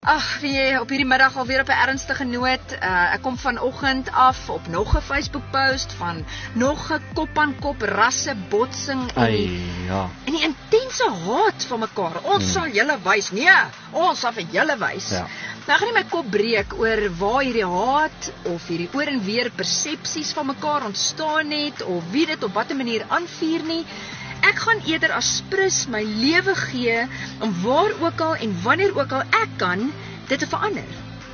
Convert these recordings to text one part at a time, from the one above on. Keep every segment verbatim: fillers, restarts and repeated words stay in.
Ag, weet jy, op hierdie middag alweer op 'n ernstige noot. Uh, ek kom vanoggend af op nog 'n Facebook post van nog 'n kop-aan-kop rasse botsing en Ai, ja. en die intense haat van mekaar. Ons hmm. sal julle wys. Nee, ons sal vir julle wys. Ja. Nou gaan nie my kop breek oor waar hierdie haat of hierdie oor en weer persepsies van mekaar ontstaan het of wie dit op watter manier aanvuur nie. Ek gaan eerder as prins my lewe gee om waar ook al en wanneer ook al ek kan dit te verander.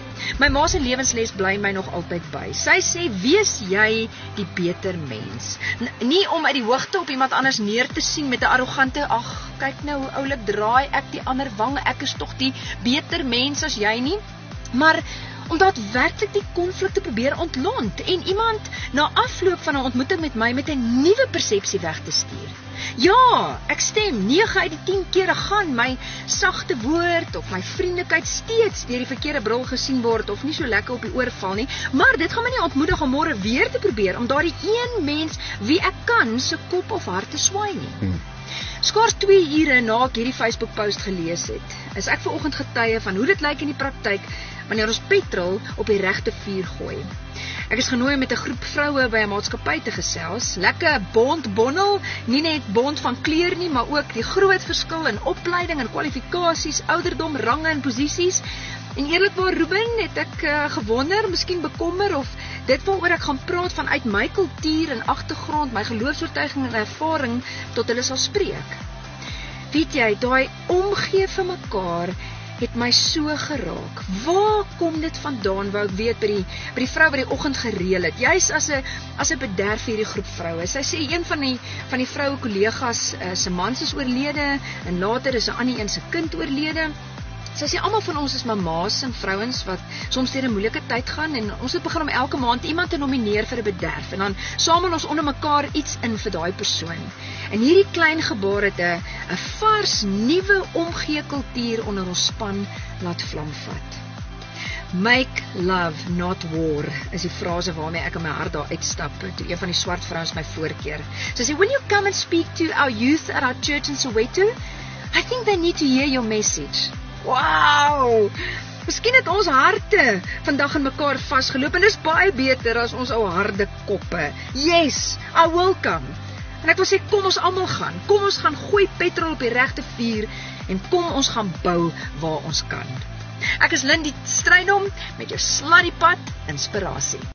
My ma se lewensles bly my nog altyd by. Sy sê wees jy die beter mens. N nie om uit die hoogte op iemand anders neer te sien met 'n arrogante, ag, kyk nou hoe oulik draai ek die ander wang, ek is tog die beter mens as jy nie. Maar om daadwerklik die konflik te probeer ontlont en iemand na afloop van 'n ontmoeting met my met 'n nuwe persepsie weg te stuur. Ja, ek stem, nege uit die tien kere gaan my sagte woord of my vriendelikheid steeds deur die verkeerde bril gesien word of nie so lekker op die oor val nie, maar dit gaan my nie ontmoedig om môre weer te probeer om daardie een mens wie ek kan se kop of hart te swaai nie. Hmm. Skaars twee ure na ek hierdie Facebook post gelees het, is ek vanoggend getuie van hoe dit lyk in die praktyk wanneer ons petrol op die regte vuur gooi. Ek is genooi met 'n groep vroue by 'n maatskappy te gesels. Lekker bond bondel, nie net bond van kleur nie, maar ook die groot verskil in opleiding en kwalifikasies, ouderdom, range en posisies. En eerlikwaar, Ruben, het ek uh, gewonder, miskien bekommer of dit waaroor ek gaan praat vanuit my kultuur en agtergrond, my geloofsoortuiging en ervaring tot hulle sal spreek. Weet jy, daai omgee vir mekaar het my so geraak. Waar kom dit vandaan, wou ek weet by die, by die vrou wat die oggend gereël het, juis as 'n as 'n bederf vir hierdie groep vroue. Sy sê een van die van die vroue kollegas uh, se man is oorlede en later is 'n ander een se kind oorlede. Sy sê almal van ons is mama's en vrouens wat soms deur 'n moeilike tyd gaan en ons het begin om elke maand iemand te nomineer vir 'n bederf en dan samel ons onder mekaar iets in vir daai persoon. En hierdie klein gebaar het 'n 'n vars nuwe omgee kultuur onder ons span laat vlam vat. Make love, not war, is die frase waarmee ek in my hart daar uitstap toe een van die swart vrouens my voorkeer. Sy sê, when you come and speak to our youth at our church in Soweto, I think they need to hear your message. Wow! Miskien het ons harte vandag in mekaar vasgeloop en dis baie beter as ons ou harde koppe. Yes, I will come. En ek wil sê, kom ons almal gaan. Kom ons gaan gooi petrol op die regte vuur en kom ons gaan bou waar ons kan. Ek is Lindy Strydom met jou Sladdiepad inspirasie.